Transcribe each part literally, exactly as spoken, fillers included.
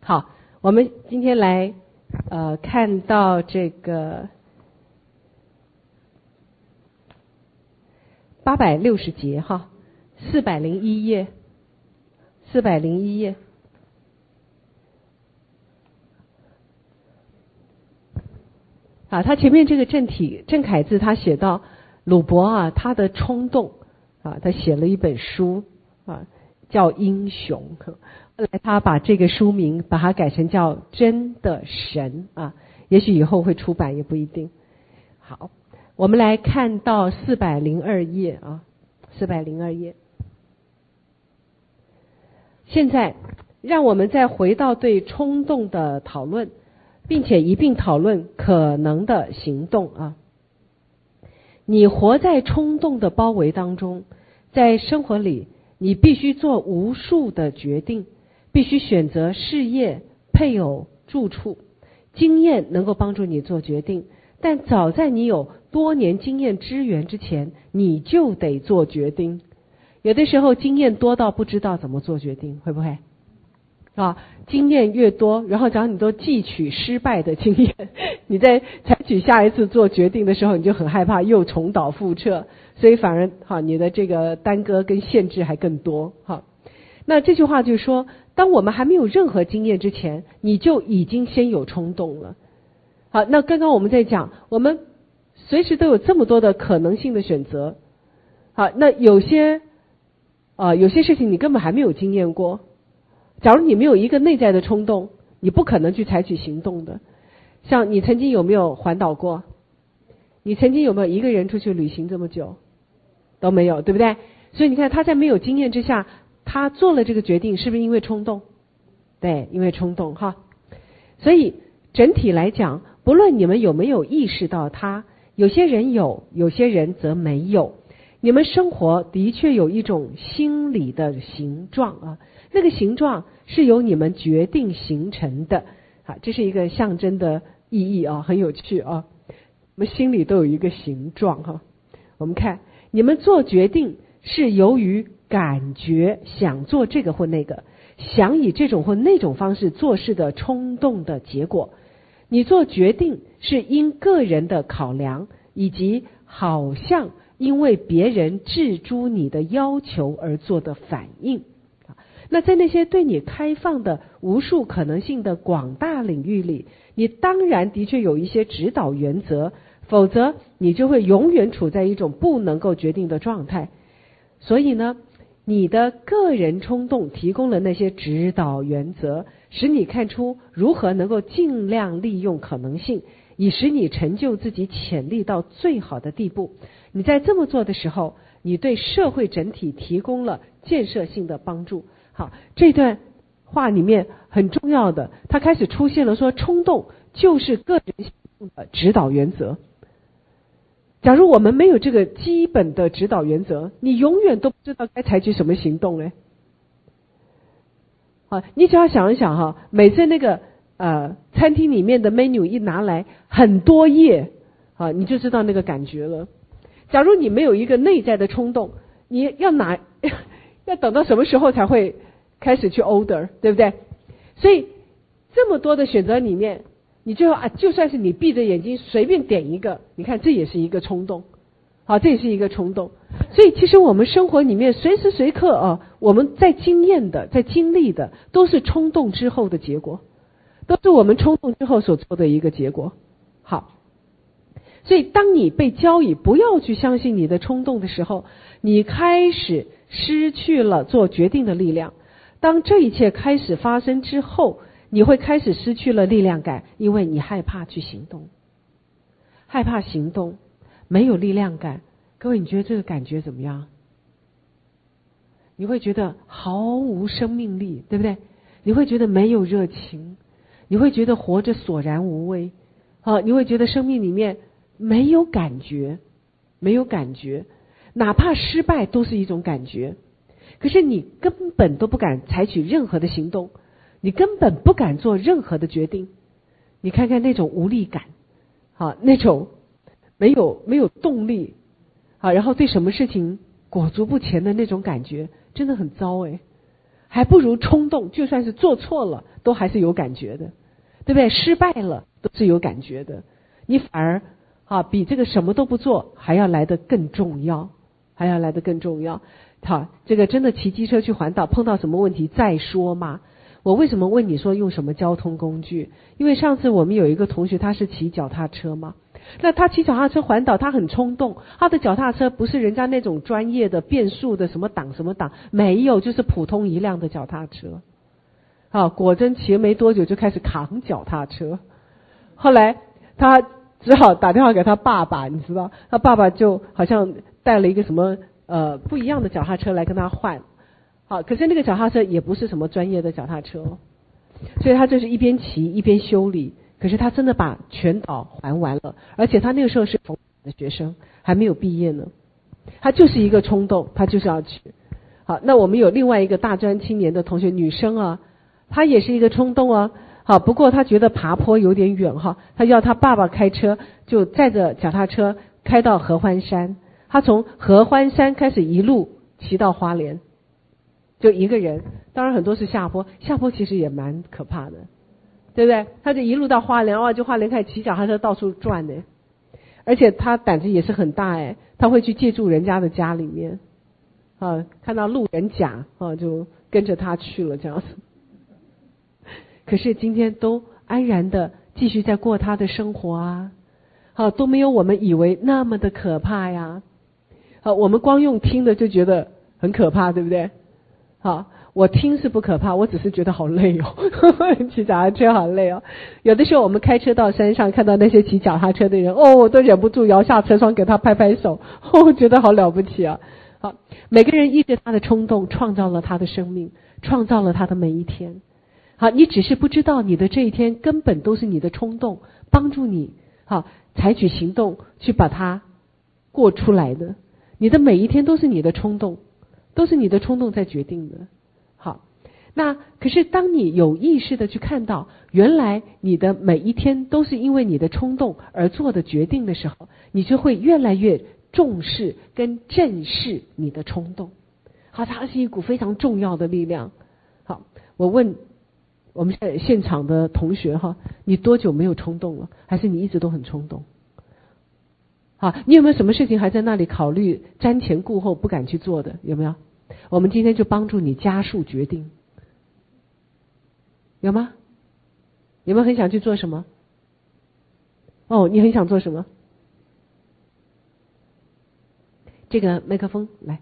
好，我们今天来呃看到这个八百六十节哈，四百零一页，四百零一页。啊，他前面这个正体郑恺字，他写到鲁伯啊，他的冲动啊，他写了一本书啊，叫《英雄》。后来他把这个书名把它改成叫《真的神》啊，也许以后会出版，也不一定。好，我们来看到四百零二页啊，四百零二页。现在让我们再回到对冲动的讨论。并且一并讨论可能的行动啊！你活在冲动的包围当中，在生活里，你必须做无数的决定，必须选择事业、配偶、住处。经验能够帮助你做决定，但早在你有多年经验支援之前，你就得做决定。有的时候经验多到不知道怎么做决定，会不会？啊，经验越多，然后只要你都汲取失败的经验，你在采取下一次做决定的时候，你就很害怕又重蹈覆辙，所以反而哈你的这个耽搁跟限制还更多哈。那这句话就是说，当我们还没有任何经验之前，你就已经先有冲动了。好，那刚刚我们在讲，我们随时都有这么多的可能性的选择。好，那有些啊、呃、有些事情你根本还没有经验过。假如你没有一个内在的冲动，你不可能去采取行动的。像你曾经有没有环岛过？你曾经有没有一个人出去旅行这么久？都没有，对不对？所以你看他在没有经验之下，他做了这个决定，是不是因为冲动？对，因为冲动哈。所以整体来讲，不论你们有没有意识到它，有些人有，有些人则没有。你们生活的确有一种心理的形状啊，那个形状是由你们决定形成的啊，这是一个象征的意义啊，很有趣啊。我们心里都有一个形状哈。我们看，你们做决定是由于感觉想做这个或那个，想以这种或那种方式做事的冲动的结果。你做决定是因个人的考量以及好像因为别人置诸你的要求而做的反应。那在那些对你开放的无数可能性的广大领域里，你当然的确有一些指导原则，否则你就会永远处在一种不能够决定的状态。所以呢，你的个人冲动提供了那些指导原则，使你看出如何能够尽量利用可能性，以使你成就自己潜力到最好的地步。你在这么做的时候，你对社会整体提供了建设性的帮助。好，这段话里面很重要的，它开始出现了说，冲动就是个人行动的指导原则。假如我们没有这个基本的指导原则，你永远都不知道该采取什么行动嘞。好，你只要想一想哈，每次那个呃餐厅里面的 menu 一拿来很多页啊，你就知道那个感觉了。假如你没有一个内在的冲动，你要拿要等到什么时候才会开始去 order， 对不对？所以这么多的选择里面，你最后啊，就算是你闭着眼睛随便点一个，你看这也是一个冲动，好，这也是一个冲动。所以其实我们生活里面随时随刻啊，我们在经验的、在经历的，都是冲动之后的结果，都是我们冲动之后所做的一个结果。好。所以当你被教以不要去相信你的冲动的时候，你开始失去了做决定的力量。当这一切开始发生之后，你会开始失去了力量感，因为你害怕去行动。害怕行动，没有力量感。各位，你觉得这个感觉怎么样？你会觉得毫无生命力，对不对？你会觉得没有热情，你会觉得活着索然无味，啊，你会觉得生命里面没有感觉，没有感觉，哪怕失败都是一种感觉。可是你根本都不敢采取任何的行动，你根本不敢做任何的决定。你看看那种无力感，啊，那种没有没有动力，啊，然后对什么事情裹足不前的那种感觉，真的很糟诶。 还不如冲动，就算是做错了都还是有感觉的，对不对？失败了都是有感觉的，你反而啊比这个什么都不做还要来得更重要，还要来得更重要。好，这个真的骑机车去环岛碰到什么问题再说嘛。我为什么问你说用什么交通工具？因为上次我们有一个同学他是骑脚踏车嘛，那他骑脚踏车环岛他很冲动，他的脚踏车不是人家那种专业的变速的什么档什么档，没有，就是普通一辆的脚踏车。啊，果真骑了没多久就开始扛脚踏车，后来他只好打电话给他爸爸，你知道，他爸爸就好像带了一个什么呃不一样的脚踏车来跟他换。好，可是那个脚踏车也不是什么专业的脚踏车，所以他就是一边骑一边修理。可是他真的把全岛环完了，而且他那个时候是逢的学生，还没有毕业呢。他就是一个冲动，他就是要去。好，那我们有另外一个大专青年的同学，女生啊，她也是一个冲动啊。好，不过她觉得爬坡有点远哈，她要她爸爸开车，就载着脚踏车开到合欢山。她从合欢山开始一路骑到花莲。就一个人，当然很多是下坡，下坡其实也蛮可怕的，对不对？他就一路到花莲，哇，就花莲开始骑脚踏车到处转呢，而且他胆子也是很大哎，他会去借住人家的家里面，啊，看到路人甲啊，就跟着他去了这样子。可是今天都安然的继续在过他的生活啊，好，都没有我们以为那么的可怕呀。好，我们光用听的就觉得很可怕，对不对？好，我听是不可怕，我只是觉得好累哦，骑脚踏车好累哦。有的时候我们开车到山上，看到那些骑脚踏车的人，哦，我都忍不住摇下车窗给他拍拍手，哦，觉得好了不起啊。好，每个人依着他的冲动，创造了他的生命，创造了他的每一天。好，你只是不知道你的这一天根本都是你的冲动帮助你好采取行动去把它过出来的。你的每一天都是你的冲动。都是你的冲动在决定的。好，那可是当你有意识的去看到原来你的每一天都是因为你的冲动而做的决定的时候，你就会越来越重视跟正视你的冲动。好，它是一股非常重要的力量。好，我问我们现场的同学哈，你多久没有冲动了？还是你一直都很冲动？好，你有没有什么事情还在那里考虑瞻前顾后不敢去做的？有没有？我们今天就帮助你加速决定，有吗？有没有很想去做什么？哦，你很想做什么？这个麦克风来。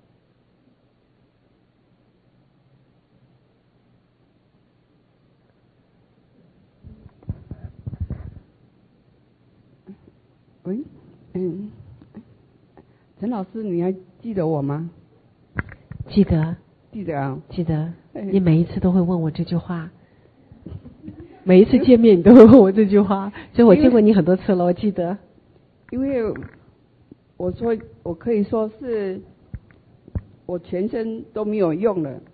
喂，嗯，陈老师，你还记得我吗？ 记得， 记得啊， 记得。你每一次都会问我这句话，每一次见面你都会问我这句话，所以我见过你很多次了，我记得。 因为我说我可以说是我全身都没有用了，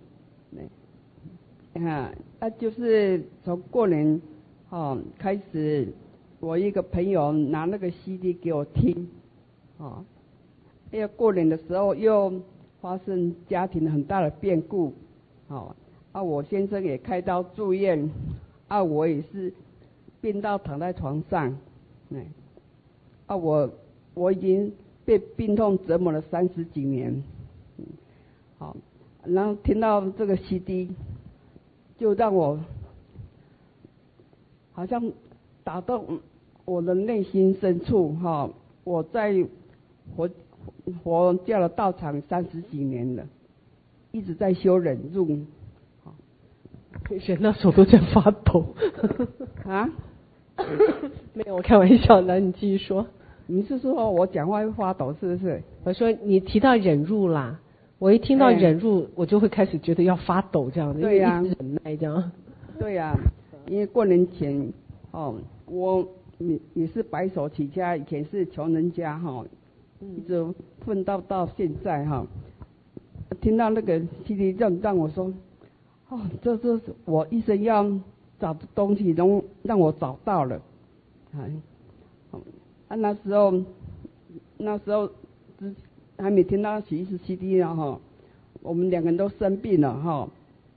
啊，那就是从过年哦开始，我一个朋友拿那个 C D 给我听，哦，因为过年的时候又发生家庭很大的变故，哦，啊，我先生也开刀住院，啊，我也是病到躺在床上，哎，啊，我我已经被病痛折磨了三十几年，嗯，好，然后听到这个 C D， 就让我好像打动我的内心深处，哈，我在佛佛教的道场三十几年了，一直在修忍辱， 忍到手都在发抖。 啊？ 没有，我开玩笑的，你继续说。 你是说我讲话会发抖是不是？ 我说你提到忍辱啦，我一听到忍辱，我就会开始觉得要发抖这样的， 对呀、啊， 一直忍耐这样。 对呀、啊，因为过年前哦，我也也是白手起家，以前是穷人家哈，一直奋斗到现在哈。听到那个 C D 让让我说，哦，这这是我一生要找的东西，让让我找到了，哎，啊那时候那时候还没听到其实 C D 呢哈，我们两个人都生病了哈，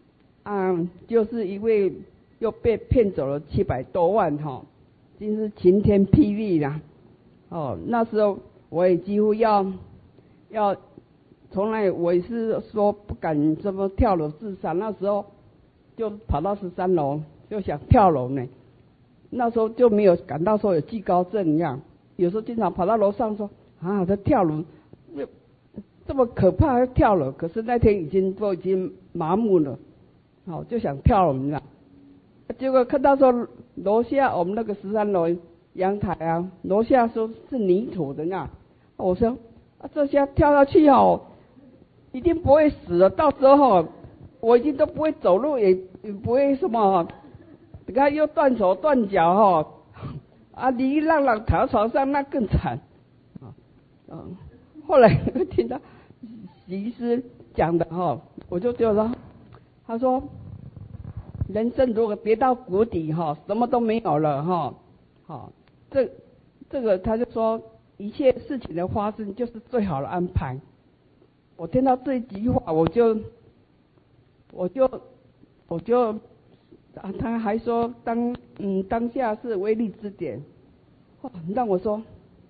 啊，就是因为又被骗走了七百多万哈，真是晴天霹雳啦！哦，那时候我也几乎要要，从来我也是说不敢这么跳楼自杀，那时候就跑到十三楼就想跳楼呢。那时候就没有感到说有惧高症一样，有时候经常跑到楼上说啊，这跳楼，这么可怕要跳楼，可是那天已经都已经麻木了，好就想跳楼了。结果看到说楼下我们那个十三楼阳台啊，楼下说是泥土的那，我说啊这下跳下去哦，一定不会死了，到时候我已经都不会走路，也也不会什么，你看又断手断脚哈，啊你一浪浪躺在床上那更惨啊，嗯，后来听到医师讲的哈，我就觉得他说。人生如果跌到谷底哈，什么都没有了哈，好，这这个他就说一切事情的发生就是最好的安排。我听到这句话，我就我就我就啊，他还说当嗯当下是威力之点，哇，让我说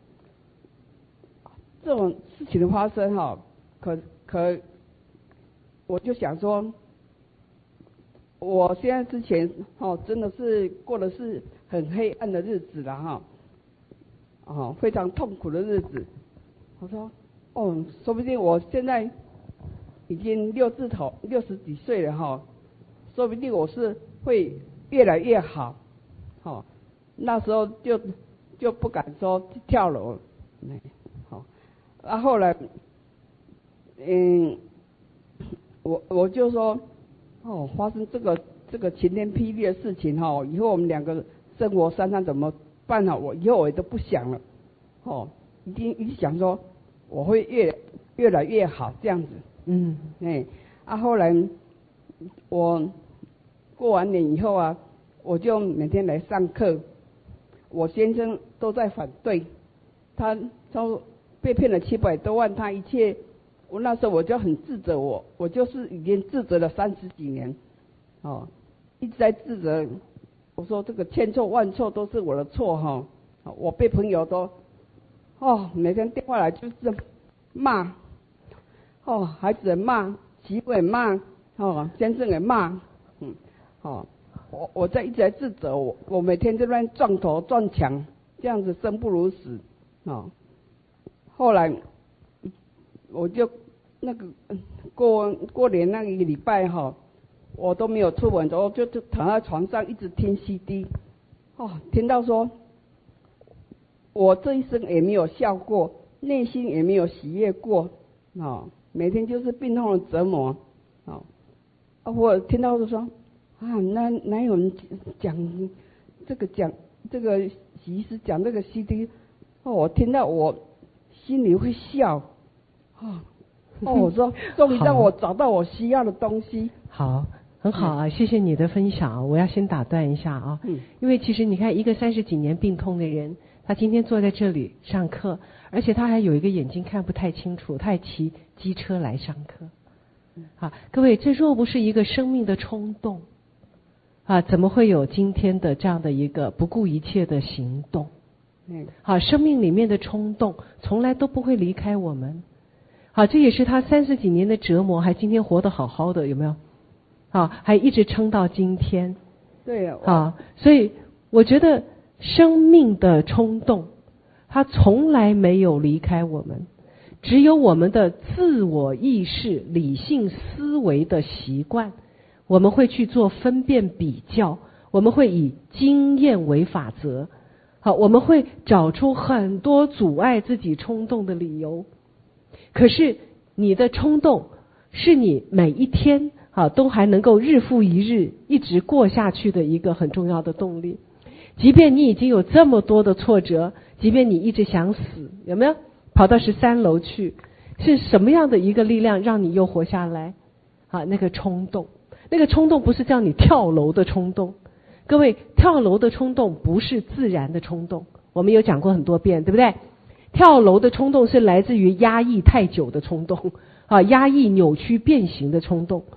这种事情的发生哈，可可我就想说。我现在之前哦，真的是过的是很黑暗的日子了哈，哦，非常痛苦的日子。我说，哦，说不定我现在已经六字头，六十几岁了哈，说不定我是会越来越好，哦，那时候就就不敢说跳楼，好，啊后来，嗯，我我就说。哦，发生这个这个晴天霹雳的事情哈、哦，以后我们两个生活三餐怎么办呢？我以后我也都不想了，哦，一定一想说我会越越来越好这样子，嗯，哎，啊后来我过完年以后啊，我就每天来上课，我先生都在反对，他都被骗了七百多万，他一切。我那时候我就很自责我，我我就是已经自责了三十几年，哦，一直在自责。我说这个千错万错都是我的错哈、哦，我被朋友都，哦，每天电话来就是骂，哦，孩子也骂，媳妇也骂，哦，先生也骂，嗯，哦，我我在一直在自责我，我每天在那撞头撞墙，这样子生不如死，哦，后来我就。那个过过年那个礼拜哈，我都没有出门，我就就躺在床上一直听 C D， 哦，听到说，我这一生也没有笑过，内心也没有喜悦过，哦，每天就是病痛的折磨，哦，啊，我听到就说，啊，那哪有人讲这个讲这个医师讲这个 C D， 哦，我听到我心里会笑，哦。哦，我说终于让我找到我需要的东西。 好，很好啊，谢谢你的分享。我要先打断一下啊，嗯，因为其实你看，一个三十几年病痛的人，他今天坐在这里上课，而且他还有一个眼睛看不太清楚，他还骑机车来上课。好，各位，这若不是一个生命的冲动啊，怎么会有今天的这样的一个不顾一切的行动？嗯，好，生命里面的冲动从来都不会离开我们。好，这也是他三十几年的折磨，还今天活得好好的，有没有？好，还一直撑到今天。 对啊。 好，所以我觉得生命的冲动，它从来没有离开我们，只有我们的自我意识、理性思维的习惯，我们会去做分辨比较，我们会以经验为法则。好，我们会找出很多阻碍自己冲动的理由。可是你的冲动是你每一天啊都还能够日复一日一直过下去的一个很重要的动力。即便你已经有这么多的挫折，即便你一直想死，有没有跑到十三楼去？是什么样的一个力量让你又活下来？啊，那个冲动，那个冲动不是叫你跳楼的冲动。各位，跳楼的冲动不是自然的冲动，我们有讲过很多遍，对不对？跳楼的冲动是来自于压抑太久的冲动啊，压抑扭曲变形的冲动。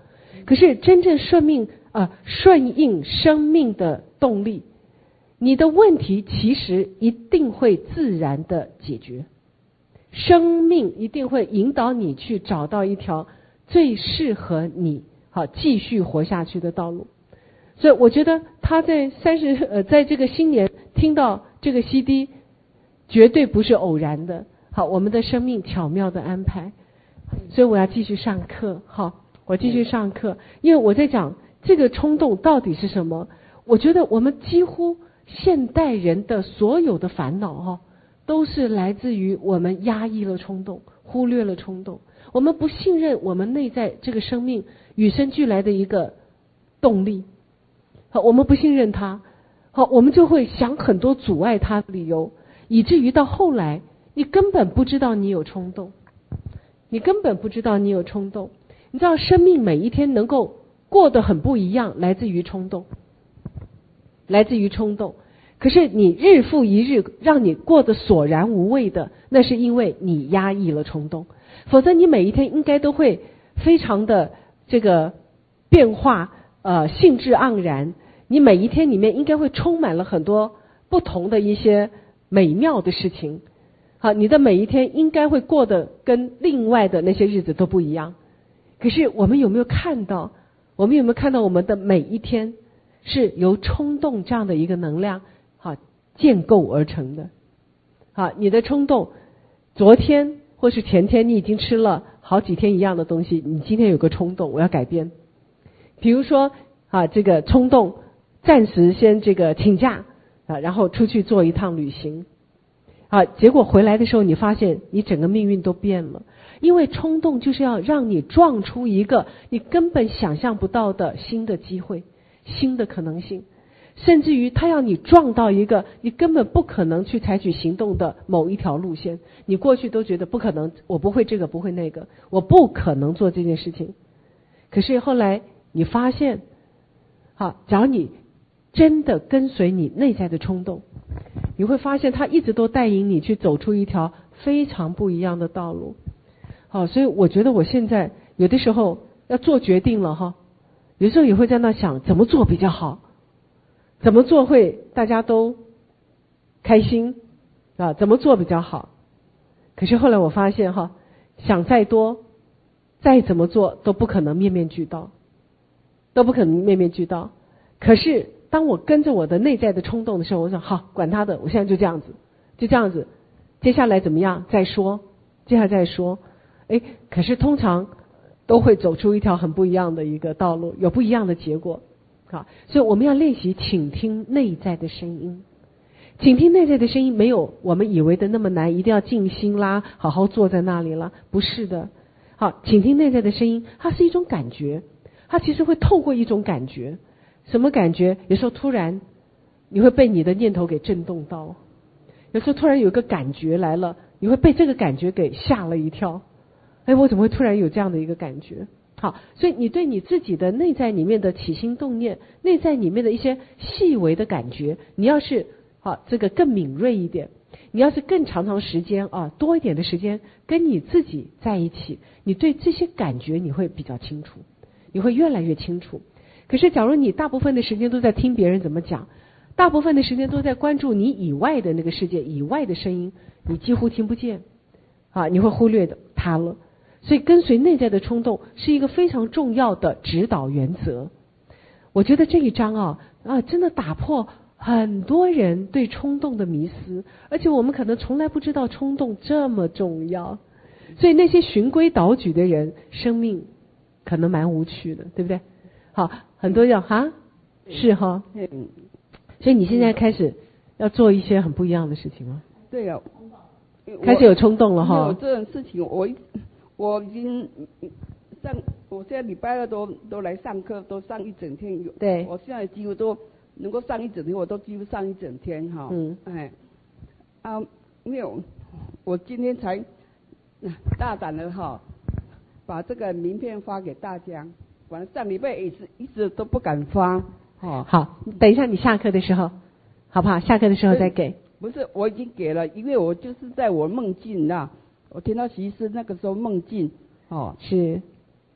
可是真正顺命呃顺应生命的动力，你的问题其实一定会自然的解决，生命一定会引导你去找到一条最适合你好继续活下去的道路。所以我觉得他在三十呃在这个新年听到这个 C D 绝对不是偶然的，好，我们的生命巧妙的安排。所以我要继续上课，好，我继续上课，因为我在讲这个冲动到底是什么。我觉得我们几乎现代人的所有的烦恼哈，都是来自于我们压抑了冲动，忽略了冲动，我们不信任我们内在这个生命与生俱来的一个动力，好，我们不信任它，好，我们就会想很多阻碍它的理由，以至于到后来你根本不知道你有冲动，你根本不知道你有冲动。你知道生命每一天能够过得很不一样，来自于冲动，来自于冲动。可是你日复一日让你过得索然无味的，那是因为你压抑了冲动，否则你每一天应该都会非常的这个变化，呃，兴致盎然，你每一天里面应该会充满了很多不同的一些美妙的事情。好，你的每一天应该会过得跟另外的那些日子都不一样。可是我们有没有看到，我们有没有看到我们的每一天是由冲动这样的一个能量好建构而成的。好，你的冲动昨天或是前天你已经吃了好几天一样的东西，你今天有个冲动我要改变。比如说啊，这个冲动暂时先这个请假啊，然后出去做一趟旅行啊，结果回来的时候你发现你整个命运都变了。因为冲动就是要让你撞出一个你根本想象不到的新的机会，新的可能性，甚至于他要你撞到一个你根本不可能去采取行动的某一条路线，你过去都觉得不可能，我不会这个不会那个，我不可能做这件事情。可是后来你发现，好，只要你真的跟随你内在的冲动，你会发现他一直都带领你去走出一条非常不一样的道路。好，所以我觉得我现在有的时候要做决定了哈，有时候也会在那想怎么做比较好，怎么做会大家都开心啊？怎么做比较好？可是后来我发现哈，想再多，再怎么做都不可能面面俱到，都不可能面面俱到。可是当我跟着我的内在的冲动的时候，我想好，管他的，我现在就这样子，就这样子，接下来怎么样再说，接下来再说。哎，可是通常都会走出一条很不一样的一个道路，有不一样的结果。好，所以我们要练习倾听内在的声音。倾听内在的声音没有我们以为的那么难，一定要静心啦，好好坐在那里啦，不是的。好，倾听内在的声音，它是一种感觉，它其实会透过一种感觉。什么感觉？有时候突然你会被你的念头给震动到，有时候突然有一个感觉来了，你会被这个感觉给吓了一跳。哎，我怎么会突然有这样的一个感觉？好，所以你对你自己的内在里面的起心动念，内在里面的一些细微的感觉，你要是好这个更敏锐一点，你要是更长长时间啊，多一点的时间跟你自己在一起，你对这些感觉你会比较清楚，你会越来越清楚。可是假如你大部分的时间都在听别人怎么讲，大部分的时间都在关注你以外的那个世界以外的声音，你几乎听不见啊，你会忽略的它了。所以跟随内在的冲动是一个非常重要的指导原则。我觉得这一章啊啊真的打破很多人对冲动的迷思，而且我们可能从来不知道冲动这么重要。所以那些循规蹈矩的人，生命可能蛮无趣的，对不对？好，很多人哈是哈，所以你现在开始要做一些很不一样的事情吗？ 对呀、 啊，开始有冲动了哈。 有这种事情，我我已经上，我现在礼拜二都都来上课，都上一整天。 对， 我现在几乎都能够上一整天，我都几乎上一整天哈。嗯，哎，啊，没有，我今天才大胆的哈，把这个名片发给大家。完了，上礼拜也是一直都不敢发。哦， 好，等一下你下课的时候，好不好？下课的时候再给。 不是，我已经给了，因为我就是在我梦境那，我听到其实那个时候梦境，哦， 是，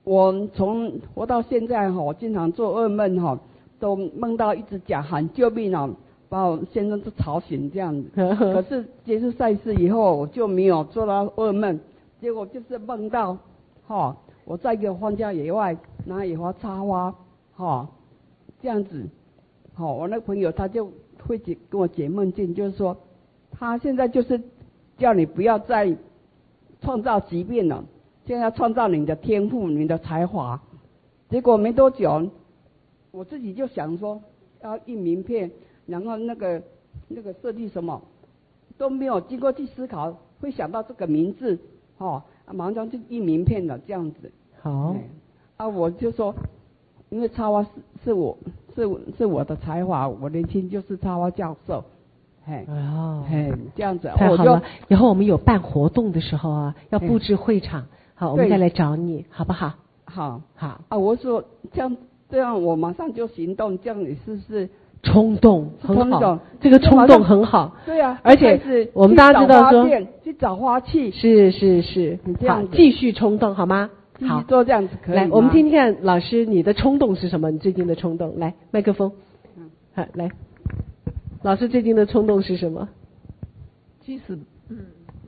我从活到现在哈，我经常做噩梦哈，都梦到一直讲喊救命啊，把我先生都吵醒这样子。可是结束赛事以后，我就没有做到噩梦，结果就是梦到哈，我在一个荒郊野外拿野花插花哈，这样子。好，我那个朋友他就会解跟我解梦境，就是说他现在就是叫你不要再创造疾病了，现在要创造你的天赋、你的才华。结果没多久，我自己就想说要印名片，然后那个那个设计什么都没有经过去思考，会想到这个名字，哦，马上就印名片了这样子。 好， 啊，我就说，因为插花是是我是是我的才华，我年轻就是插花教授。嘿，哦，嘿，这样子， 太好了。以后我们有办活动的时候啊，要布置会场，好，我们再来找你，好不好？ 好， 好啊，我说这样这样，我马上就行动，这样你是不是冲动？很好，这个冲动很好。 对啊， 而且我们大家知道说， 去找花器， 是是是，好，继续冲动好吗？好， 做这样子可以。 来，我们听听看，老师你的冲动是什么？你最近的冲动，来，麦克风，嗯，好，来。老师最近的冲动是什么？ 其实，嗯，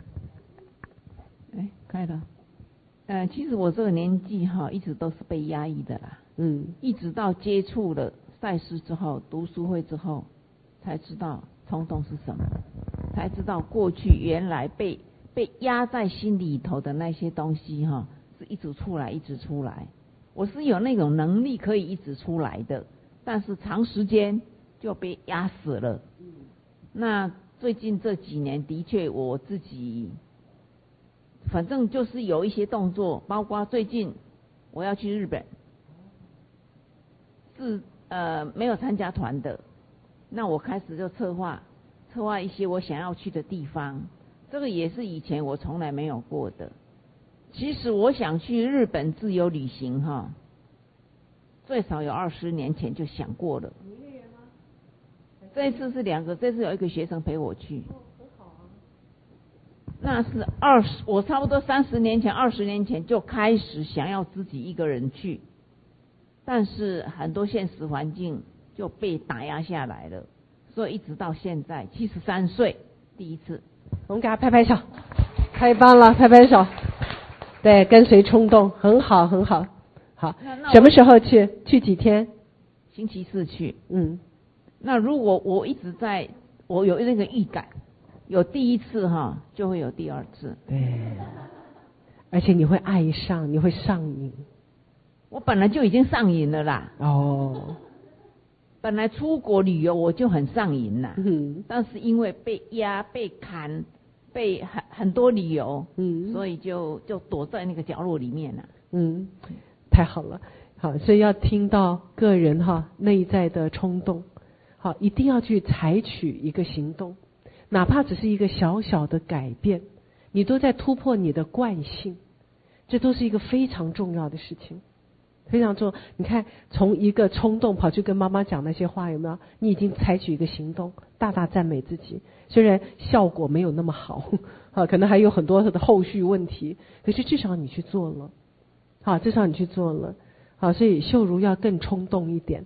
哎，开了。呃，其实我这个年纪哈，一直都是被压抑的啦。嗯，一直到接触了赛事之后，读书会之后，才知道冲动是什么，才知道过去原来被被压在心里头的那些东西哈，是一直出来，一直出来。我是有那种能力可以一直出来的，但是长时间就被压死了。那最近这几年的确我自己反正就是有一些动作，包括最近我要去日本，是呃没有参加团的，那我开始就策划策划一些我想要去的地方，这个也是以前我从来没有过的。其实我想去日本自由旅行哈，最少有二十年前就想过了。这一次是两个，这次有一个学生陪我去。哦，很好啊。那是二十，我差不多三十年前、二十年前就开始想要自己一个人去，但是很多现实环境就被打压下来了，所以一直到现在，七十三岁第一次。 我们给他拍拍手，太棒了，拍拍手。对，跟随冲动，很好，很好。好，什么时候去？去几天？ 星期四去。 嗯。 那如果我一直在，我有那个预感，有第一次哈，就会有第二次。 对，而且你会爱上，你会上瘾。 我本来就已经上瘾了啦。 哦。 本来出国旅游我就很上瘾啦。 嗯。 但是因为被压、被砍、被很很多理由， 嗯， 所以就就躲在那个角落里面了。 嗯，太好了，好，所以要听到个人哈内在的冲动。好，一定要去采取一个行动，哪怕只是一个小小的改变，你都在突破你的惯性，这都是一个非常重要的事情，非常重要。你看，从一个冲动跑去跟妈妈讲那些话，有没有？你已经采取一个行动，大大赞美自己。虽然效果没有那么好，啊，可能还有很多的后续问题，可是至少你去做了，好，至少你去做了，好，所以秀如要更冲动一点。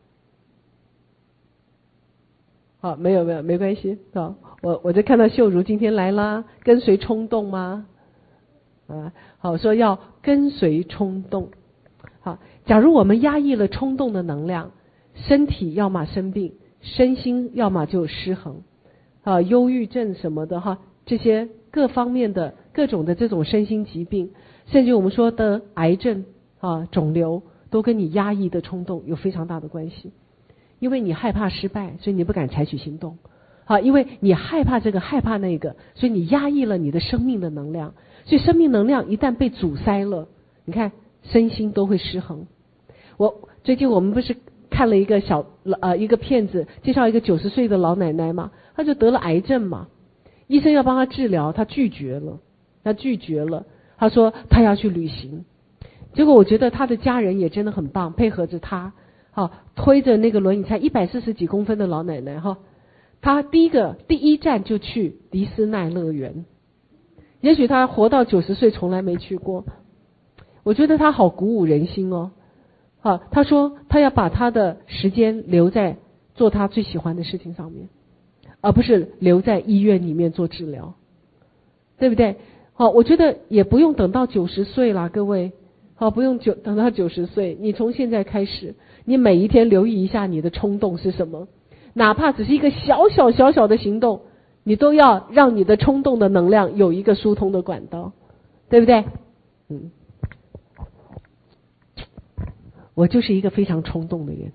好，没有没有没关系啊，我我就看到秀如今天来啦，跟随冲动吗？啊，好，说要跟随冲动。好，假如我们压抑了冲动的能量，身体要么生病，身心要么就失衡，啊，忧郁症什么的哈，这些各方面的各种的这种身心疾病，甚至我们说的癌症啊、肿瘤，都跟你压抑的冲动有非常大的关系。因为你害怕失败，所以你不敢采取行动。好，因为你害怕这个害怕那个，所以你压抑了你的生命的能量。所以生命能量一旦被阻塞了，你看身心都会失衡。我最近我们不是看了一个小呃一个片子，介绍一个九十岁的老奶奶嘛，她就得了癌症嘛，医生要帮她治疗，她拒绝了，她拒绝了，她说她要去旅行。结果我觉得她的家人也真的很棒，配合着她。好，推着那个轮椅，才一百四十几公分的老奶奶哈，她第一个第一站就去迪斯奈乐园，也许她活到九十岁从来没去过。 我觉得他好鼓舞人心哦。啊，他说他要把他的时间留在做他最喜欢的事情上面，而不是留在医院里面做治疗，对不对？好，我觉得也不用等到九十岁啦，各位。好，不用九等到九十岁，你从现在开始，你每一天留意一下你的冲动是什么，哪怕只是一个小小小小的行动，你都要让你的冲动的能量有一个疏通的管道，对不对？嗯。我就是一个非常冲动的人，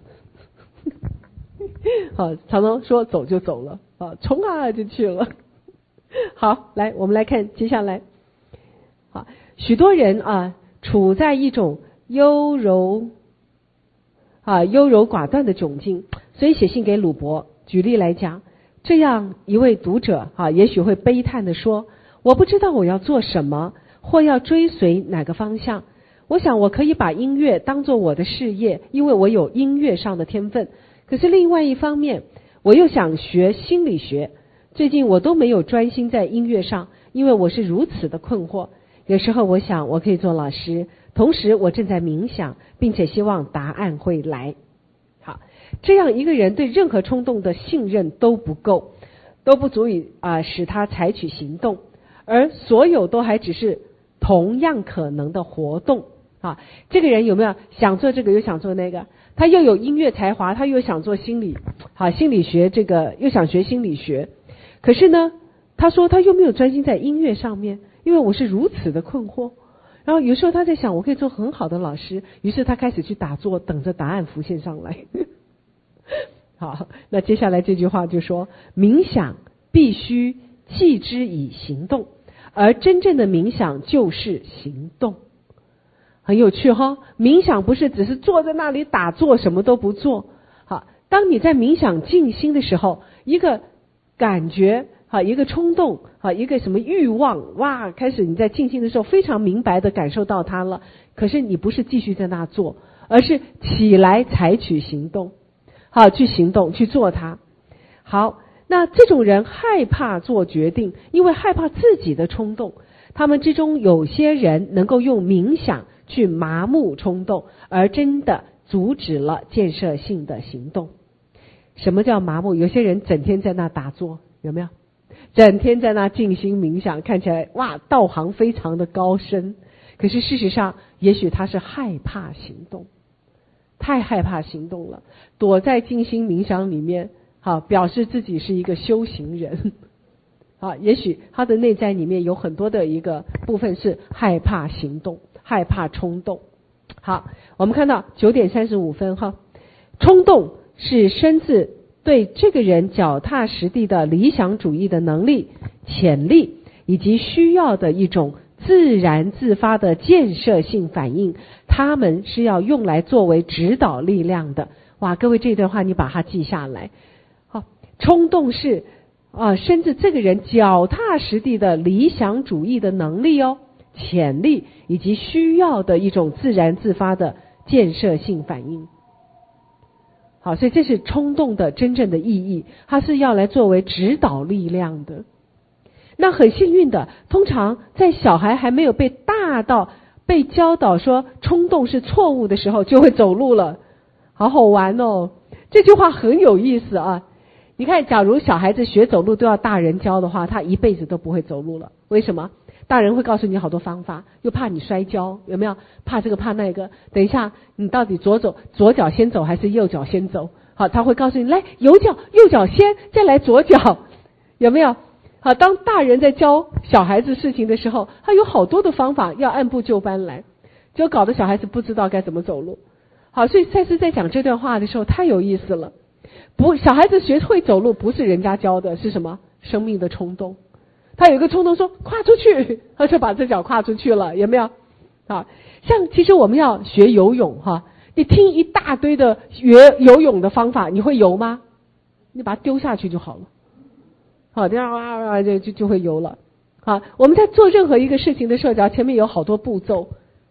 好，常常说走就走了，啊，冲啊就去了。好，来，我们来看接下来，好，许多人啊处在一种优柔啊优柔寡断的窘境，所以写信给鲁伯。举例来讲，这样一位读者啊，也许会悲叹地说：“我不知道我要做什么，或要追随哪个方向。”我想我可以把音乐当作我的事业，因为我有音乐上的天分。可是另外一方面，我又想学心理学。最近我都没有专心在音乐上，因为我是如此的困惑。有时候我想我可以做老师，同时我正在冥想，并且希望答案会来。好，这样一个人对任何冲动的信任都不够，都不足以啊、呃、使他采取行动，而所有都还只是同样可能的活动。啊，这个人有没有想做这个又想做那个？他又有音乐才华，他又想做心理，好心理学这个又想学心理学。可是呢，他说他又没有专心在音乐上面，因为我是如此的困惑。然后有时候他在想，我可以做很好的老师，于是他开始去打坐，等着答案浮现上来。好，那接下来这句话就说，冥想必须记之以行动，而真正的冥想就是行动。很有趣哈，冥想不是只是坐在那里打坐什么都不做。好，当你在冥想静心的时候，一个感觉好，一个冲动好，一个什么欲望，哇，开始你在静心的时候非常明白的感受到它了。可是你不是继续在那做，而是起来采取行动，好，去行动去做它。好，那这种人害怕做决定，因为害怕自己的冲动。他们之中有些人能够用冥想去麻木冲动，而真的阻止了建设性的行动。什么叫麻木？有些人整天在那打坐，有没有？整天在那静心冥想，看起来哇，道行非常的高深。可是事实上，也许他是害怕行动，太害怕行动了，躲在静心冥想里面，好，表示自己是一个修行人。啊，也许他的内在里面有很多的一个部分是害怕行动，害怕冲动。好，我们看到九点三十五分哈，冲动是生自对这个人脚踏实地的理想主义的能力、潜力以及需要的一种自然自发的建设性反应，他们是要用来作为指导力量的。哇，各位这段话你把它记下来。好，冲动是啊，甚至这个人脚踏实地的理想主义的能力哦、潜力以及需要的一种自然自发的建设性反应。好，所以这是冲动的真正的意义，它是要来作为指导力量的。那很幸运的，通常在小孩还没有被大到被教导说冲动是错误的时候，就会走路了，好好玩哦。这句话很有意思啊。你看，假如小孩子学走路都要大人教的话，他一辈子都不会走路了。为什么？大人会告诉你好多方法，又怕你摔跤，有没有？怕这个怕那个。等一下，你到底左走左脚先走还是右脚先走？好，他会告诉你，来右脚右脚先，再来左脚，有没有？好，当大人在教小孩子事情的时候，他有好多的方法要按部就班来，就搞得小孩子不知道该怎么走路。好，所以赛斯在讲这段话的时候太有意思了。不，小孩子学会走路不是人家教的，是什么？生命的冲动。他有一个冲动说跨出去，他就把这脚跨出去了，有没有？好，像其实我们要学游泳哈，你听一大堆的学游泳的方法，你会游吗？你把它丢下去就好了。好，这样啊就就就会游了。好，我们在做任何一个事情的时候，只要前面有好多步骤，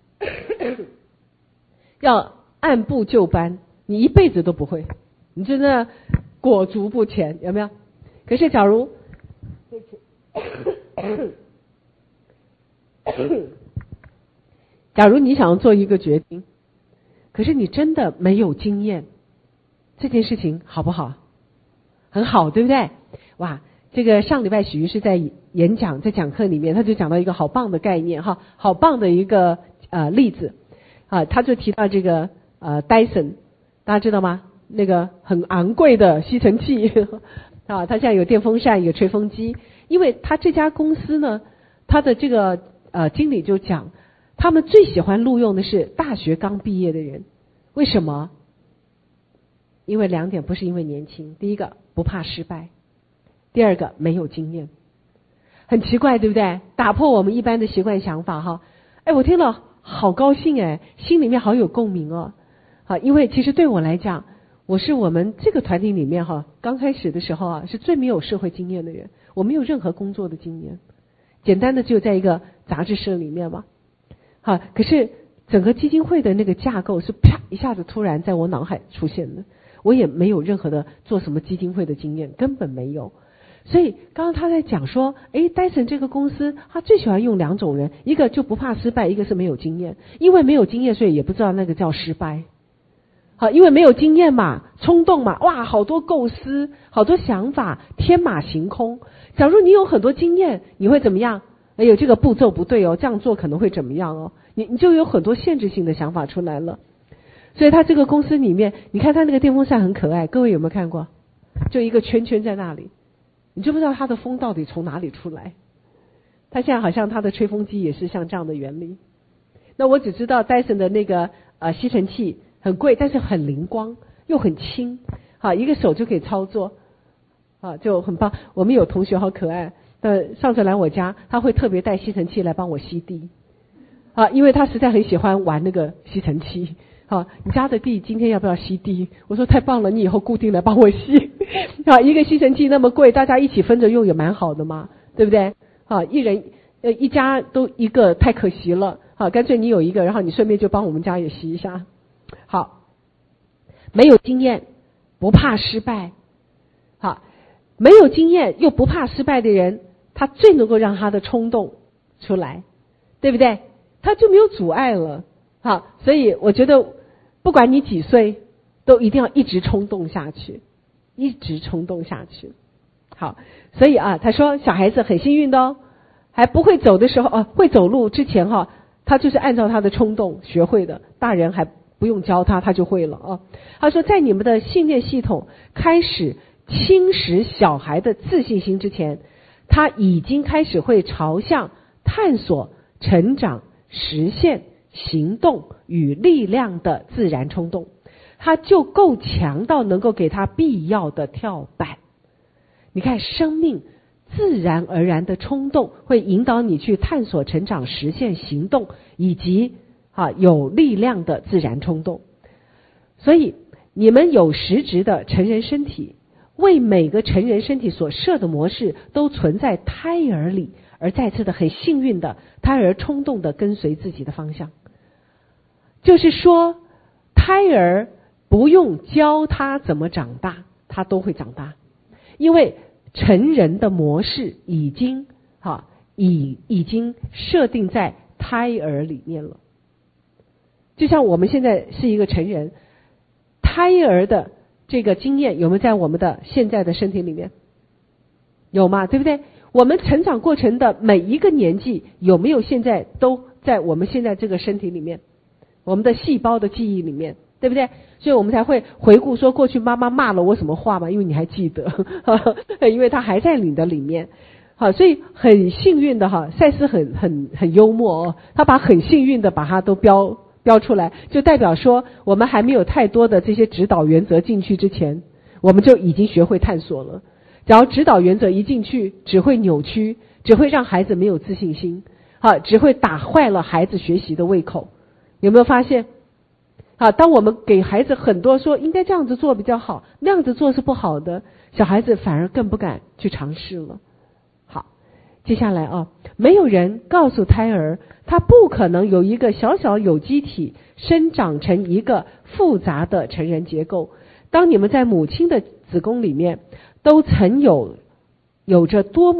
要按部就班，你一辈子都不会，你真的裹足不前，有没有？可是假如假如你想做一个决定，可是你真的没有经验，这件事情好不好？很好，对不对？哇，这个上礼拜许医师在演讲在讲课里面，他就讲到一个好棒的概念哈，好棒的一个呃例子啊，他就提到这个呃 Dyson， 大家知道吗？那个很昂贵的吸尘器啊，它现在有电风扇有吹风机，因为他这家公司呢，他的这个呃经理就讲，他们最喜欢录用的是大学刚毕业的人，为什么？因为两点，不是因为年轻，第一个不怕失败，第二个没有经验。很奇怪对不对？打破我们一般的习惯想法哈。哎，我听了好高兴哎，心里面好有共鸣哦。好，因为其实对我来讲，我是我们这个团体里面哈，刚开始的时候啊，是最没有社会经验的人，我没有任何工作的经验，简单的只有在一个杂志社里面嘛。好，可是整个基金会的那个架构是啪一下子突然在我脑海出现的，我也没有任何的做什么基金会的经验，根本没有。所以刚刚他在讲说，诶，戴森这个公司他最喜欢用两种人，一个就不怕失败，一个是没有经验。因为没有经验，所以也不知道那个叫失败。好，因为没有经验嘛，冲动嘛，哇，好多构思，好多想法，天马行空。假如你有很多经验，你会怎么样？哎呦，这个步骤不对哦，这样做可能会怎么样哦？你你就有很多限制性的想法出来了。所以他这个公司里面，你看他那个电风扇很可爱，各位有没有看过？就一个圈圈在那里，你就不知道它的风到底从哪里出来。他现在好像他的吹风机也是像这样的原理。那我只知道 Dyson 的那个呃吸尘器很贵，但是很灵光又很轻，好，一个手就可以操作，啊，就很棒。我们有同学好可爱，呃，上次来我家，他会特别带吸尘器来帮我吸地，啊，因为他实在很喜欢玩那个吸尘器。好，你家的地今天要不要吸地？我说太棒了，你以后固定来帮我吸。好，一个吸尘器那么贵，大家一起分着用也蛮好的嘛，对不对？好，一人呃一家都一个太可惜了，好，干脆你有一个，然后你顺便就帮我们家也吸一下。好，没有经验，不怕失败。好，没有经验又不怕失败的人，他最能够让他的冲动出来，对不对？他就没有阻碍了。好，所以我觉得不管你几岁，都一定要一直冲动下去，一直冲动下去。好，所以啊，他说小孩子很幸运的哦，还不会走的时候，哦、啊，会走路之前哈、啊，他就是按照他的冲动学会的，大人还不用教他，他就会了啊。他说，在你们的信念系统开始侵蚀小孩的自信心之前，他已经开始会朝向探索、成长、实现、行动与力量的自然冲动，他就够强到能够给他必要的跳板。你看，生命自然而然的冲动会引导你去探索、成长、实现、行动以及啊有力量的自然冲动。所以你们有实质的成人身体，为每个成人身体所设的模式都存在胎儿里，而再次的很幸运的，胎儿冲动的跟随自己的方向。就是说，胎儿不用教他怎么长大，他都会长大，因为成人的模式已经哈已已经设定在胎儿里面了。就像我们现在是一个成人，胎儿的这个经验有没有在我们的现在的身体里面？有吗？对不对？我们成长过程的每一个年纪有没有现在都在我们现在这个身体里面？我们的细胞的记忆里面，对不对？所以我们才会回顾说过去妈妈骂了我什么话嘛，因为你还记得，因为它还在你的里面。好，所以很幸运的哈，赛斯很很很幽默哦，他把很幸运的把它都标标出来，就代表说我们还没有太多的这些指导原则进去之前，我们就已经学会探索了。只要指导原则一进去，只会扭曲，只会让孩子没有自信心，好，只会打坏了孩子学习的胃口。有没有发现？好，当我们给孩子很多说应该这样子做比较好，那样子做是不好的，小孩子反而更不敢去尝试了。好，接下来啊，没有人告诉胎儿，他不可能有一个小小有机体生长成一个复杂的成人结构。当你们在母亲的子宫里面，都曾有有着多么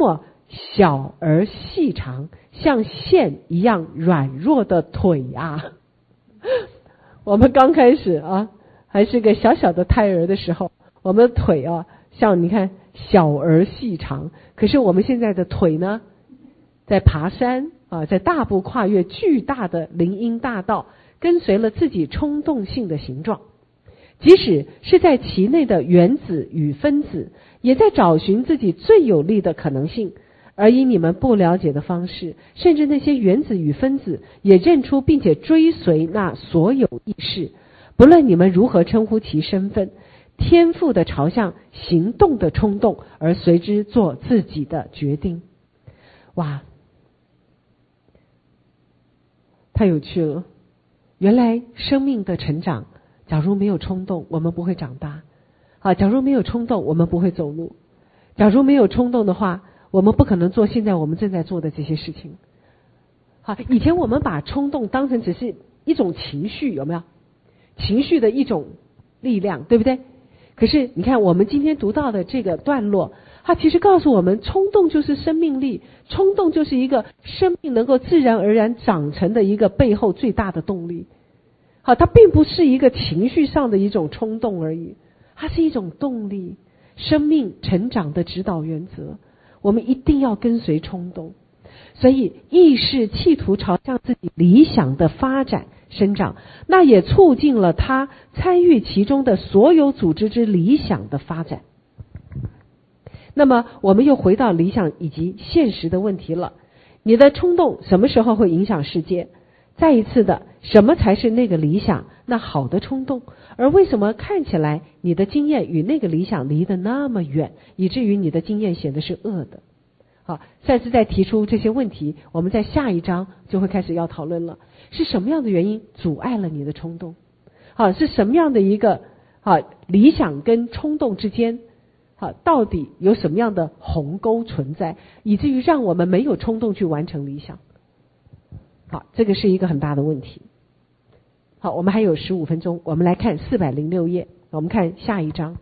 小而细长，像线一样软弱的腿啊。我们刚开始啊，还是个小小的胎儿的时候，我们的腿啊，像你看小而细长，可是我们现在的腿呢，在爬山啊，在大步跨越巨大的林荫大道，跟随了自己冲动性的形状。即使是在其内的原子与分子，也在找寻自己最有利的可能性，而以你们不了解的方式，甚至那些原子与分子也认出并且追随那所有意识，不论你们如何称呼其身份，天赋的朝向行动的冲动，而随之做自己的决定。哇，太有趣了！原来生命的成长，假如没有冲动，我们不会长大啊！假如没有冲动，我们不会走路；假如没有冲动的话，我们不可能做现在我们正在做的这些事情。好，以前我们把冲动当成只是一种情绪，有没有？情绪的一种力量，对不对？可是你看，我们今天读到的这个段落，它其实告诉我们，冲动就是生命力，冲动就是一个生命能够自然而然长成的一个背后最大的动力。好，它并不是一个情绪上的一种冲动而已，它是一种动力，生命成长的指导原则。我们一定要跟随冲动，所以意识企图朝向自己理想的发展生长，那也促进了他参与其中的所有组织之理想的发展。那么我们又回到理想以及现实的问题了，你的冲动什么时候会影响世界？再一次的，什么才是那个理想，那好的冲动？而为什么看起来你的经验与那个理想离得那么远，以至于你的经验显得是恶的？好，赛斯在提出这些问题，我们在下一章就会开始要讨论了。是什么样的原因阻碍了你的冲动？好，是什么样的一个好理想跟冲动之间，好到底有什么样的鸿沟存在，以至于让我们没有冲动去完成理想？好，这个是一个很大的问题。好，我们还有十五分钟，我们来看四百零六页，我们看下一章。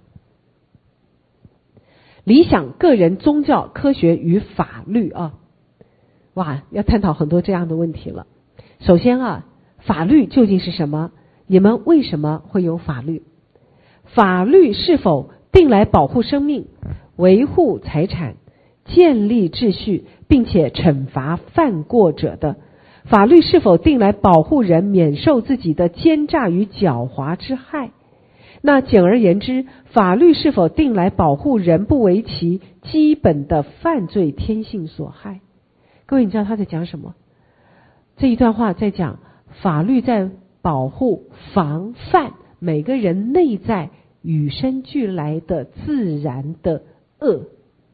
理想、个人、宗教、科学与法律啊，哇，要探讨很多这样的问题了。首先啊，法律究竟是什么？你们为什么会有法律？法律是否定来保护生命、维护财产、建立秩序，并且惩罚犯过者的？法律是否定来保护人免受自己的奸诈与狡猾之害？那简而言之，法律是否定来保护人不为其基本的犯罪天性所害？各位，你知道他在讲什么？这一段话在讲法律在保护防范每个人内在与生俱来的自然的恶。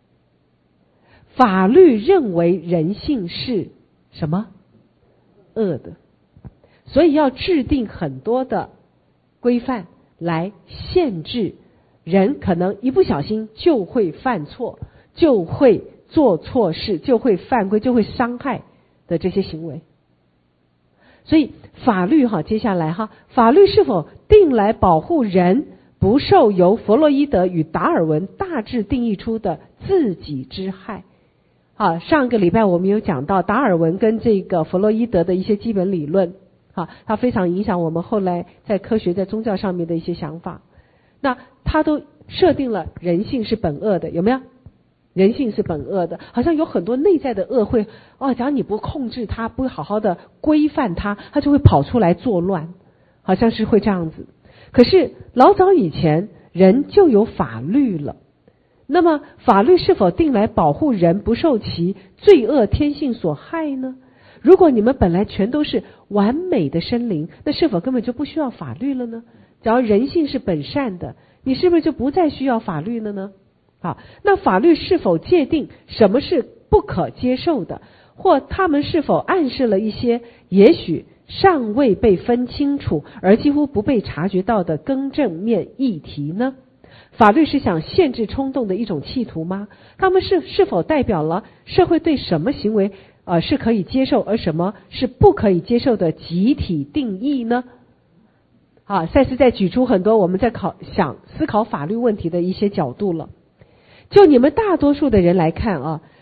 法律认为人性是什么？恶的，所以要制定很多的规范来限制人可能一不小心就会犯错，就会做错事，就会犯规，就会伤害的这些行为。所以法律哈，接下来哈，法律是否定来保护人不受由弗洛伊德与达尔文大致定义出的自己之害？啊，上个礼拜我们有讲到达尔文跟这个弗洛伊德的一些基本理论，啊，它非常影响我们后来在科学、在宗教上面的一些想法。那他都设定了人性是本恶的，有没有？人性是本恶的，好像有很多内在的恶会，哦，假如你不控制它，不好好的规范它，它就会跑出来作乱，好像是会这样子。可是老早以前人就有法律了。那么法律是否定来保护人不受其罪恶天性所害呢？如果你们本来全都是完美的生灵，那是否根本就不需要法律了呢？假如人性是本善的，你是不是就不再需要法律了呢？好，那法律是否界定什么是不可接受的，或他们是否暗示了一些也许尚未被分清楚而几乎不被察觉到的更正面议题呢？法律是想限制冲动的一种企图吗？他们是是否代表了社会对什么行为呃是可以接受，而什么是不可以接受的集体定义呢？啊，赛斯在举出很多我们在考想思考法律问题的一些角度了。就你们大多数的人来看啊，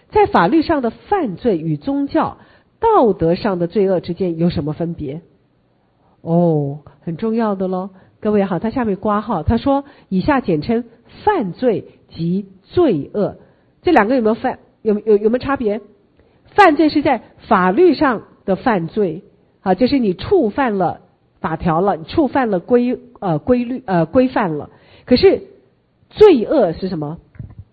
在法律上的犯罪与宗教道德上的罪恶之间有什么分别？哦，很重要的咯。各位好，他下面括号，他说以下简称犯罪及罪恶，这两个有没有犯有有有没有差别？犯罪是在法律上的犯罪，啊，就是你触犯了法条了，你触犯了规呃规律呃规范了。可是罪恶是什么？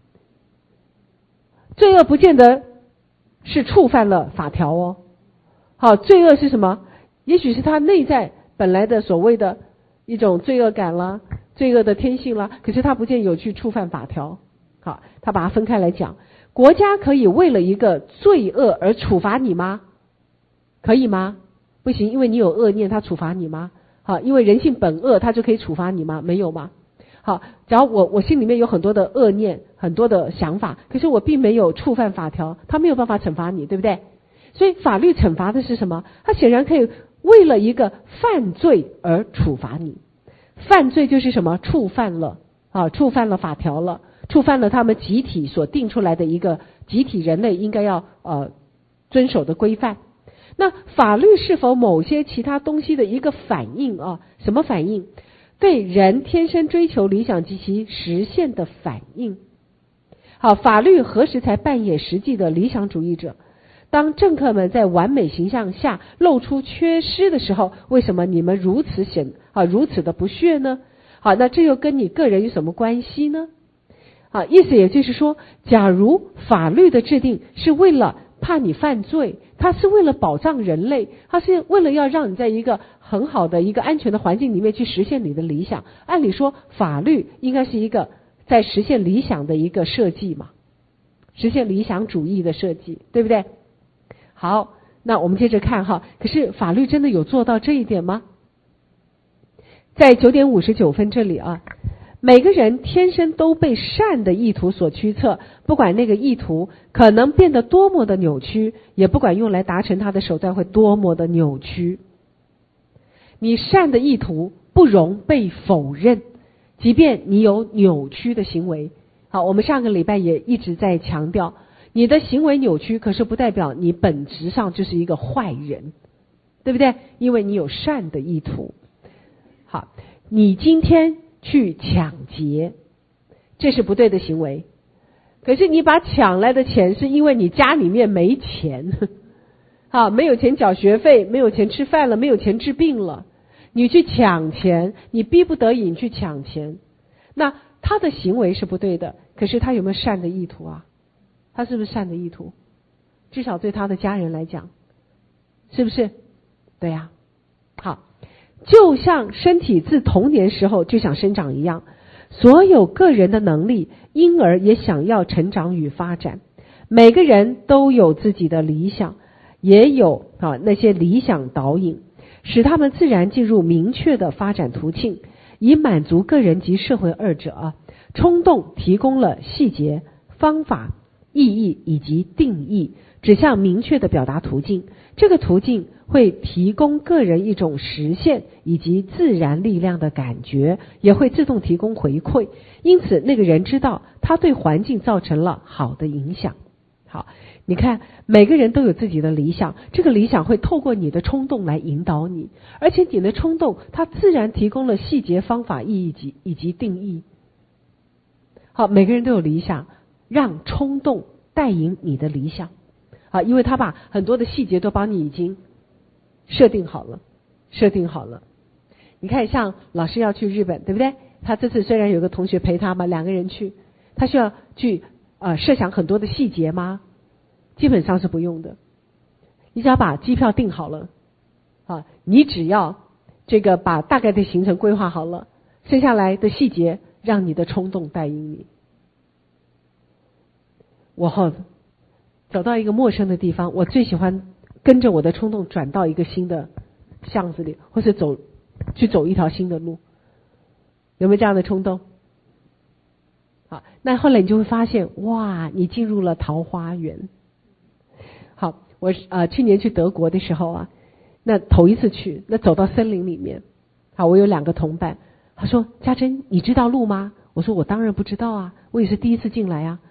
罪恶不见得是触犯了法条哦。好，罪恶是什么？也许是他内在本来的所谓的一种罪恶感啦，罪恶的天性啦，可是他不见有去触犯法条。好，他把它分开来讲。国家可以为了一个罪恶而处罚你吗？可以吗？不行，因为你有恶念，他处罚你吗？好，因为人性本恶，他就可以处罚你吗？没有吗？好，只要我我心里面有很多的恶念，很多的想法，可是我并没有触犯法条，他没有办法惩罚你，对不对？所以法律惩罚的是什么？他显然可以为了一个犯罪而处罚你。犯罪就是什么？触犯了啊，触犯了法条了，触犯了他们集体所定出来的一个集体人类应该要呃遵守的规范。那法律是否某些其他东西的一个反应啊？什么反应？对人天生追求理想及其实现的反应。好，法律何时才扮演实际的理想主义者？当政客们在完美形象下露出缺失的时候，为什么你们如此显啊如此的不屑呢？好，那这又跟你个人有什么关系呢？啊，意思也就是说，假如法律的制定是为了怕你犯罪，它是为了保障人类，它是为了要让你在一个很好的一个安全的环境里面去实现你的理想。按理说，法律应该是一个在实现理想的一个设计嘛，实现理想主义的设计，对不对？好，那我们接着看哈，可是法律真的有做到这一点吗？在九点五十九分这里啊，每个人天生都被善的意图所驱策，不管那个意图可能变得多么的扭曲，也不管用来达成他的手段会多么的扭曲。你善的意图不容被否认，即便你有扭曲的行为。好，我们上个礼拜也一直在强调，你的行为扭曲，可是不代表你本质上就是一个坏人，对不对？因为你有善的意图。好，你今天去抢劫，这是不对的行为。可是你把抢来的钱是因为你家里面没钱，好，没有钱缴学费，没有钱吃饭了，没有钱治病了，你去抢钱，你逼不得已你去抢钱，那他的行为是不对的，可是他有没有善的意图啊？他是不是善的意图？至少对他的家人来讲，是不是？对呀。好，就像身体自童年时候就想生长一样，所有个人的能力因而也想要成长与发展。每个人都有自己的理想，也有啊那些理想导引，使他们自然进入明确的发展途径，以满足个人及社会二者啊。冲动提供了细节、方法、意义以及定义，指向明确的表达途径。这个途径会提供个人一种实现以及自然力量的感觉，也会自动提供回馈，因此那个人知道他对环境造成了好的影响。好，你看每个人都有自己的理想，这个理想会透过你的冲动来引导你，而且你的冲动它自然提供了细节、方法、意义及以及定义。好，每个人都有理想，让冲动带引你的理想。啊，因为他把很多的细节都帮你已经设定好了，设定好了。你看，像老师要去日本，对不对？他这次虽然有个同学陪他嘛，两个人去，他需要去呃设想很多的细节吗？基本上是不用的。你只要把机票订好了，啊，你只要这个把大概的行程规划好了，剩下来的细节让你的冲动带引你。我后走到一个陌生的地方，我最喜欢跟着我的冲动转到一个新的巷子里，或是走去走一条新的路。有没有这样的冲动？好，那后来你就会发现，哇，你进入了桃花源。好，我呃去年去德国的时候啊，那头一次去，那走到森林里面，好，我有两个同伴，他说：“家珍，你知道路吗？”我说：“我当然不知道啊，我也是第一次进来啊。”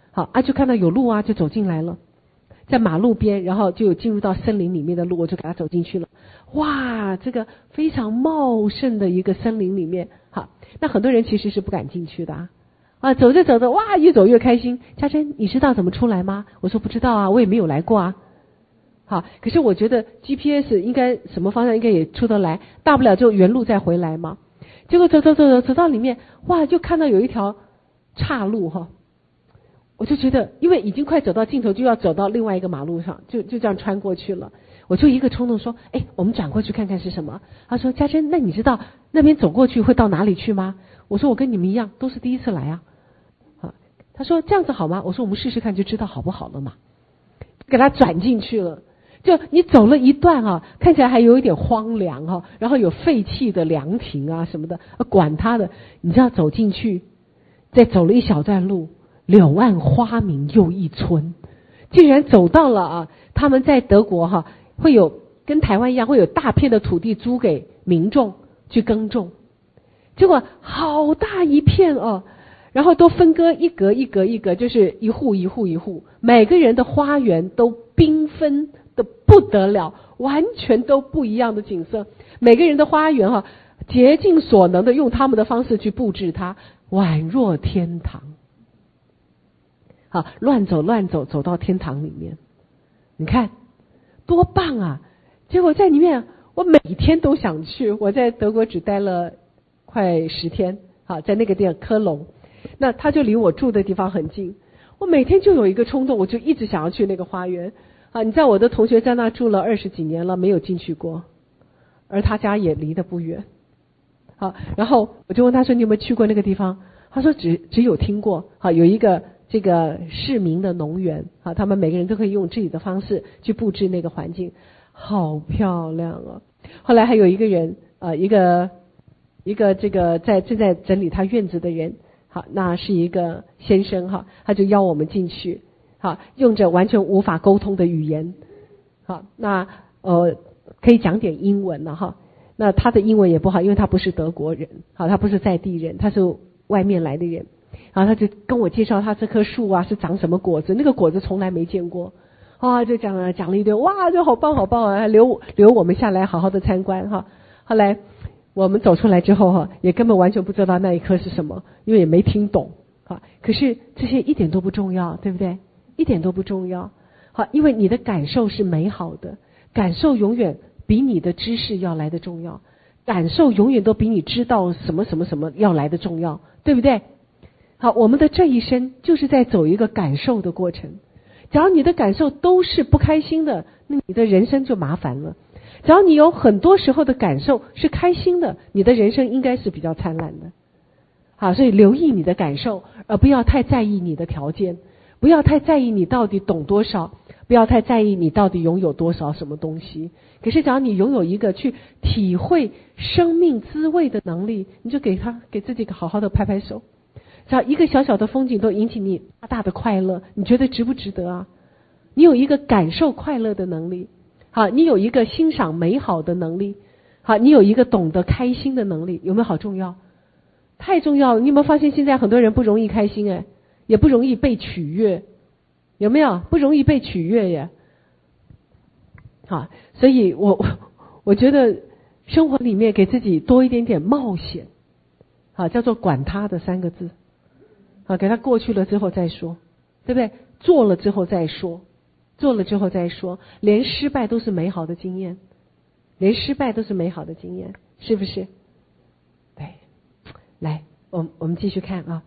好啊，就看到有路啊，就走进来了，在马路边，然后就有进入到森林里面的路，我就给他走进去了。哇，这个非常茂盛的一个森林里面，好，那很多人其实是不敢进去的啊。啊，走着走着，哇，越走越开心。家珍，你知道怎么出来吗？我说不知道啊，我也没有来过啊。好，可是我觉得 G P S 应该什么方向应该也出得来，大不了就原路再回来嘛。结果走走走走走到里面，哇，就看到有一条岔路哈，我就觉得，因为已经快走到尽头，就要走到另外一个马路上，就就这样穿过去了。我就一个冲动说，哎，我们转过去看看是什么。他说，家珍，那你知道那边走过去会到哪里去吗？我说我跟你们一样，都是第一次来啊。他说这样子好吗？我说我们试试看就知道好不好了嘛。给他转进去了，就你走了一段啊，看起来还有一点荒凉哈、啊，然后有废弃的凉亭啊什么的，管他的，你知道走进去，再走了一小段路，柳暗花明又一村，竟然走到了啊，他们在德国哈、啊、会有跟台湾一样会有大片的土地租给民众去耕种，结果好大一片哦。然后都分割一格一格一格，就是一户一户一户，每个人的花园都缤纷的不得了，完全都不一样的景色。每个人的花园哈、啊，竭尽所能的用他们的方式去布置它，宛若天堂。好，乱走乱走，走到天堂里面，你看多棒啊！结果在里面，我每天都想去。我在德国只待了快十天，好，在那个地方科隆。那他就离我住的地方很近，我每天就有一个冲动，我就一直想要去那个花园啊！你知道我的同学在那住了二十几年了，没有进去过，而他家也离得不远。好，然后我就问他说：“你有没有去过那个地方？”他说只：“只只有听过。”好，有一个这个市民的农园啊，他们每个人都可以用自己的方式去布置那个环境，好漂亮啊！后来还有一个人啊，一个一个这个在正在整理他院子的人。好，那是一个先生哈，他就邀我们进去，好，用着完全无法沟通的语言，好，那呃可以讲点英文了哈。那他的英文也不好，因为他不是德国人，好，他不是在地人，他是外面来的人。然后他就跟我介绍他这棵树啊是长什么果子，那个果子从来没见过，啊，就讲了讲了一堆，哇，就好棒好棒啊，留留我们下来好好的参观哈。后来我们走出来之后哈，也根本完全不知道那一棵是什么，因为也没听懂啊。可是这些一点都不重要，对不对？一点都不重要。好，因为你的感受是美好的，感受永远比你的知识要来的重要，感受永远都比你知道什么什么什么要来的重要，对不对？好，我们的这一生就是在走一个感受的过程。假如你的感受都是不开心的，那你的人生就麻烦了。只要你有很多时候的感受是开心的，你的人生应该是比较灿烂的。好，所以留意你的感受，而不要太在意你的条件，不要太在意你到底懂多少，不要太在意你到底拥有多少什么东西。可是只要你拥有一个去体会生命滋味的能力，你就给他给自己好好的拍拍手。只要一个小小的风景都引起你大大的快乐，你觉得值不值得啊？你有一个感受快乐的能力，好，你有一个欣赏美好的能力，好，你有一个懂得开心的能力，有没有好重要？太重要了！你有没有发现现在很多人不容易开心哎，也不容易被取悦，有没有？不容易被取悦耶。好，所以我我我觉得生活里面给自己多一点点冒险，好，叫做管他的三个字，好，给他过去了之后再说，对不对？做了之后再说。做了之后再说，连失败都是美好的经验，连失败都是美好的经验，是不是？对，来，我们我们继续看啊。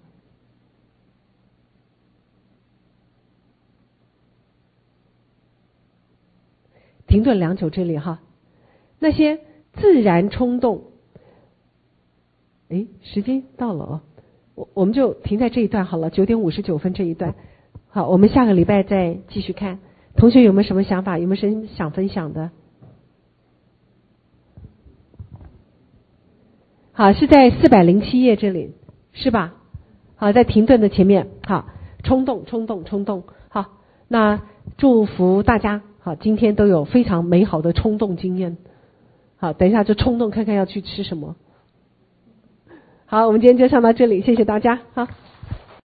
停顿良久，这里哈，那些自然冲动，哎，时间到了哦，我我们就停在这一段好了，九点五十九分这一段，好，我们下个礼拜再继续看。同学有没有什么想法？有没有什么想分享的？好，是在四百零七页这里，是吧？好，在停顿的前面。好，冲动，冲动，冲动。好，那祝福大家，好，今天都有非常美好的冲动经验。好，等一下就冲动看看要去吃什么。好，我们今天就上到这里，谢谢大家。好。